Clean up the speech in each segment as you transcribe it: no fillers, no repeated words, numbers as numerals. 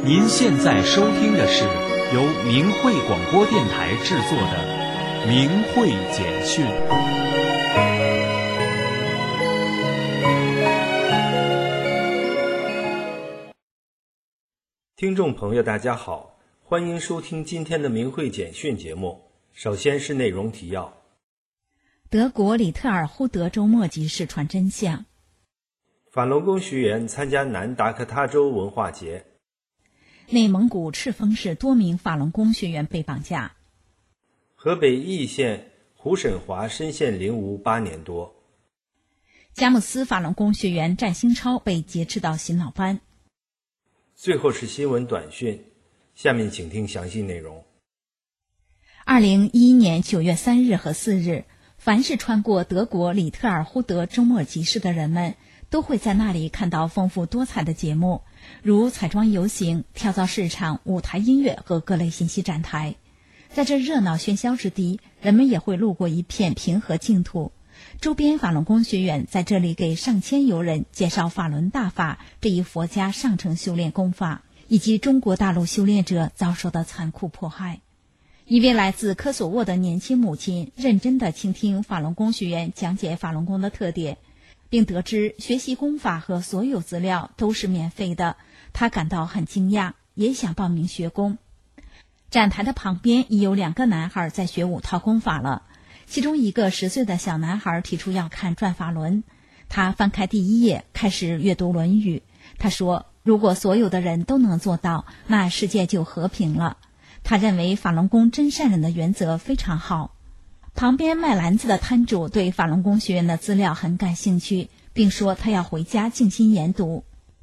您现在收听的是由明慧广播电台制作的明慧简讯。 听众朋友大家好，欢迎收听今天的明慧简讯节目。首先是内容提要。 德国里特尔呼德周末集市传真相。 法轮功学员参加南达科他州文化节。 内蒙古赤峰市多名法轮功学员被绑架。 河北易县胡沈华深陷灵屋8年多。 佳木斯法轮功学员战新超被劫持到新老班。 最后是新闻短讯，下面请听详细内容。 2011年9月3日和4日，凡是穿过德国里特尔呼德周末集市的人们，都会在那里看到丰富多彩的节目，如彩妆游行、跳蚤市场、舞台音乐和各类信息展台。在这热闹喧嚣之地，人们也会路过一片平和净土。周边法轮功学员在这里给上千游人介绍法轮大法这一佛家上乘修炼功法，以及中国大陆修炼者遭受的残酷迫害。一位来自科索沃的年轻母亲认真地倾听法轮功学员讲解法轮功的特点，并得知学习功法和所有资料都是免费的，她感到很惊讶，也想报名学功。展台的旁边已有2个男孩在学5套功法了，其中一个10岁的小男孩提出要看转法轮。他翻开第1页，开始阅读《论语》。他说，如果所有的人都能做到，那世界就和平了。他认为法轮功真善忍的原则非常好。旁边卖篮子的摊主对法轮功学员的资料很感兴趣，并说他要回家静心研读。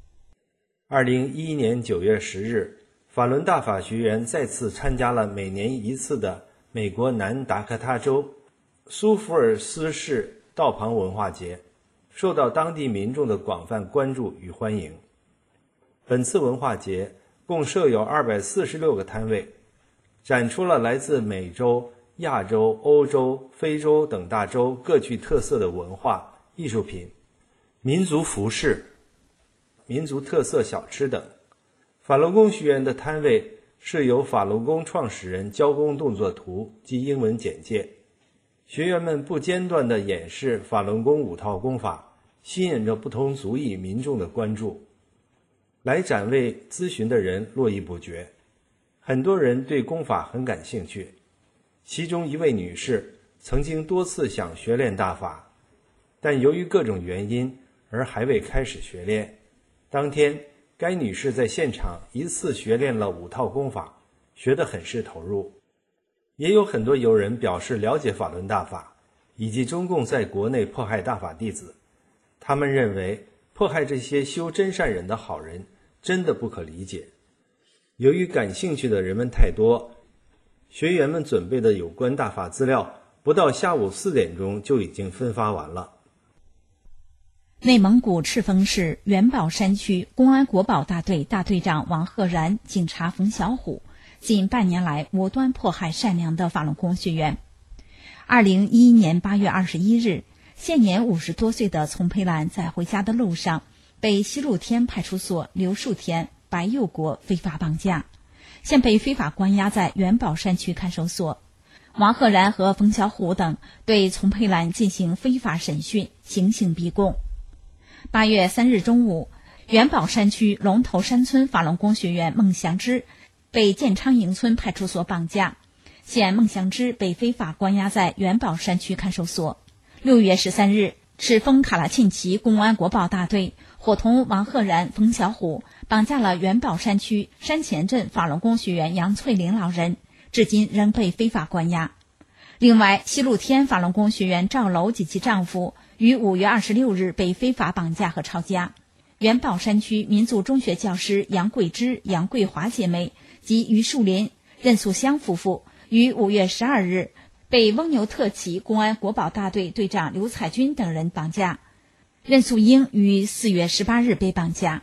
2011年9月10日，法轮大法学员再次参加了每年1次的美国南达科他州苏福尔斯市道旁文化节，受到当地民众的广泛关注与欢迎。本次文化节共设有246个摊位，展出了来自美洲、亚洲、欧洲、非洲等大洲各具特色的文化、艺术品、民族服饰、民族特色小吃等。法轮功学员的摊位是由法轮功创始人教功动作图及英文简介，学员们不间断地演示法轮功5套功法，吸引着不同族裔民众的关注。来展位咨询的人络绎不绝，很多人对功法很感兴趣。其中一位女士曾经多次想学练大法，但由于各种原因而还未开始学练。当天，该女士在现场一次学练了5套功法，学得很是投入。也有很多友人表示了解法轮大法以及中共在国内迫害大法弟子，他们认为迫害这些修真善忍的好人真的不可理解。由于感兴趣的人们太多，学员们准备的有关大法资料不到下午4点钟就已经分发完了。 内蒙古赤峰市元宝山区公安国保大队大队长王赫然、警察冯小虎近半年来无端迫害善良的法轮功学员。2011年8月21日，现年50多岁的丛培兰在回家的路上被西露天派出所刘树天、白佑国非法绑架，现被非法关押在元宝山区看守所。王赫然和冯小虎等对丛培兰进行非法审讯，刑刑逼供。8月3日中午，元宝山区龙头山村法轮功学员孟祥之被建昌营村派出所绑架，现孟祥之被非法关押在元宝山区看守所。6月13日，赤峰卡拉沁旗公安国保大队伙同王赫然、冯小虎绑架了元宝山区山前镇法轮功学员杨翠玲老人，至今仍被非法关押。另外，西露天法轮功学员赵楼及其丈夫于5月26日被非法绑架和抄家。元宝山区民族中学教师杨桂芝、杨桂华姐妹及于树林、任素香夫妇于5月12日被翁牛特旗公安国保大队队长刘彩军等人绑架。任素英于4月18日被绑架。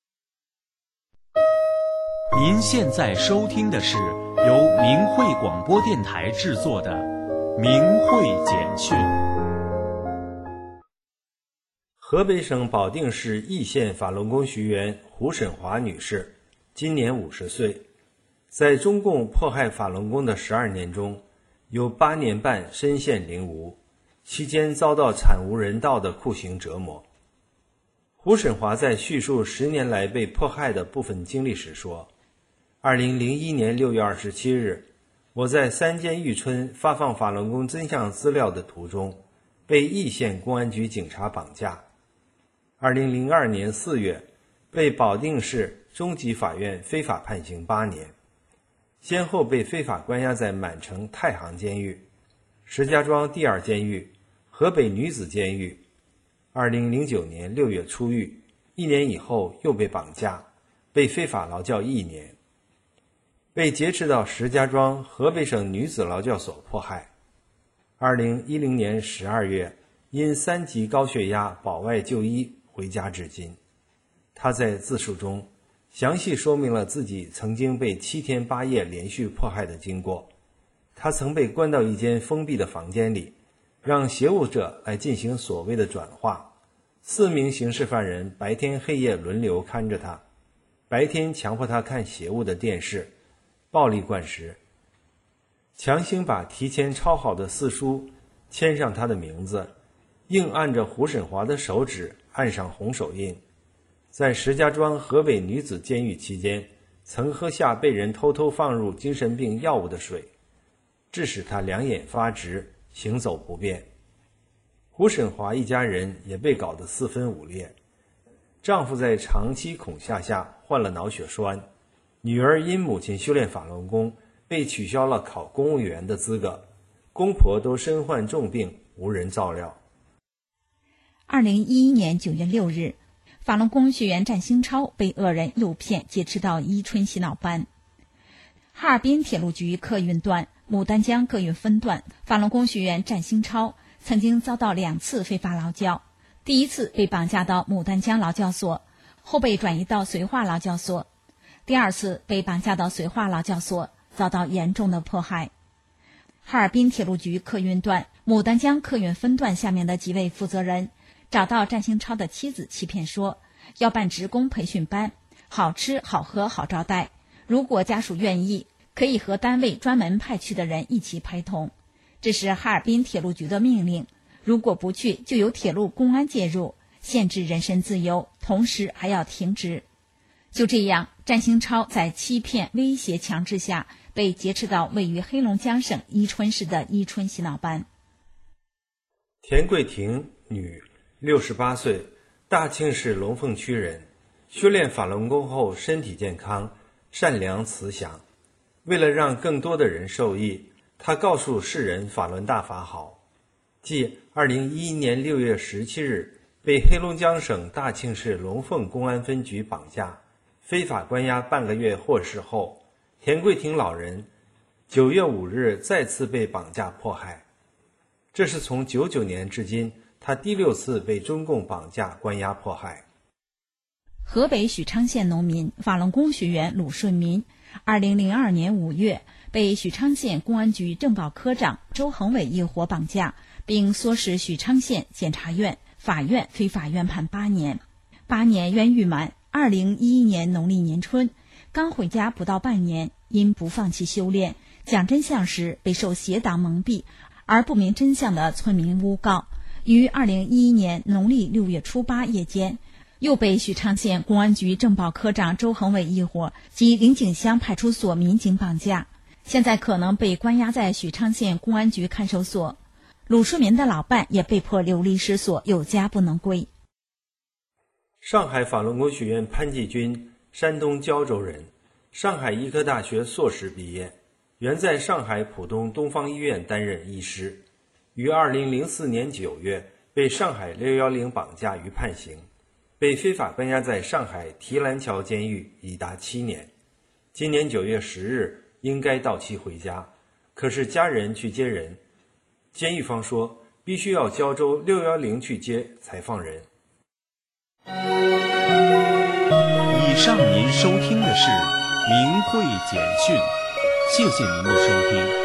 您现在收听的是由明慧广播电台制作的明慧简讯。 河北省保定市易县法轮功学员胡沈华女士今年50岁。在中共迫害法轮功的12年中，有8年半身陷囹圄，期间遭到惨无人道的酷刑折磨。胡沈华在叙述10年来被迫害的部分经历时说，2001年6月27日，我在三间玉村发放法轮功真相资料的途中，被义县公安局警察绑架。2002年4月，被保定市中级法院非法判刑8年，先后被非法关押在满城太行监狱、石家庄第2监狱、河北女子监狱。2009年6月出狱，1年以后又被绑架，被非法劳教1年，被劫持到石家庄河北省女子劳教所迫害。2010年12月，因3级高血压保外就医回家至今。他在自述中详细说明了自己曾经被7天8夜连续迫害的经过。他曾被关到一间封闭的房间里，让邪物者来进行所谓的转化。4名刑事犯人白天黑夜轮流看着他，白天强迫他看邪物的电视，暴力灌食，强行把提前抄好的4书签上他的名字，硬按着胡沈华的手指按上红手印。在石家庄河北女子监狱期间，曾喝下被人偷偷放入精神病药物的水，致使他两眼发直，行走不便。胡沈华一家人也被搞得4分5裂，丈夫在长期恐吓下患了脑血栓，女儿因母亲修炼法轮功被取消了考公务员的资格，公婆都身患重病，无人照料。 2011年9月6日，法轮功学员占星超被恶人诱骗劫持到伊春洗脑班。哈尔滨铁路局客运段、牡丹江客运分段法轮功学员占星超曾经遭到2次非法劳教，第一次被绑架到牡丹江劳教所，后被转移到绥化劳教所，第2次被绑架到绥化劳教所，遭到严重的迫害。哈尔滨铁路局客运段、牡丹江客运分段下面的几位负责人找到占星超的妻子，欺骗说要办职工培训班，好吃好喝好招待，如果家属愿意，可以和单位专门派去的人一起陪同。这是哈尔滨铁路局的命令，如果不去就由铁路公安介入，限制人身自由，同时还要停职。就这样，占星超在欺骗、威胁、强制下被劫持到位于黑龙江省伊春市的伊春洗脑班。 田桂婷，女，68岁，大庆市龙凤区人，修炼法轮功后身体健康，善良慈祥。为了让更多的人受益，他告诉世人法轮大法好。继2011年6月17日被黑龙江省大庆市龙凤公安分局绑架，非法关押半个月获释后，田桂婷老人9月5日再次被绑架迫害。这是从99年至今他第6次被中共绑架关押迫害。 河北许昌县农民法轮功学员鲁顺民2002年5月被许昌县公安局政保科长周恒伟一伙绑架，并唆使许昌县检察院、法院非法院判8年。8年冤狱满，2011年农历年春，刚回家不到半年，因不放弃修炼，讲真相时备受邪党蒙蔽，而不明真相的村民诬告，于2011年农历6月初8夜间，又被许昌县公安局政保科长周恒伟一伙及灵井乡派出所民警绑架，现在可能被关押在许昌县公安局看守所。鲁顺民的老伴也被迫流离失所，有家不能归。 上海法轮功学员潘继军，山东胶州人，上海医科大学硕士毕业，原在上海浦东东方医院担任医师，于2004年9月被上海610绑架与判刑，被非法关押在上海提篮桥监狱已达7年。今年9月10日应该到期回家，可是家人去接人，监狱方说必须要胶州610去接才放人。 以上您收听的是明慧简讯，谢谢您的收听。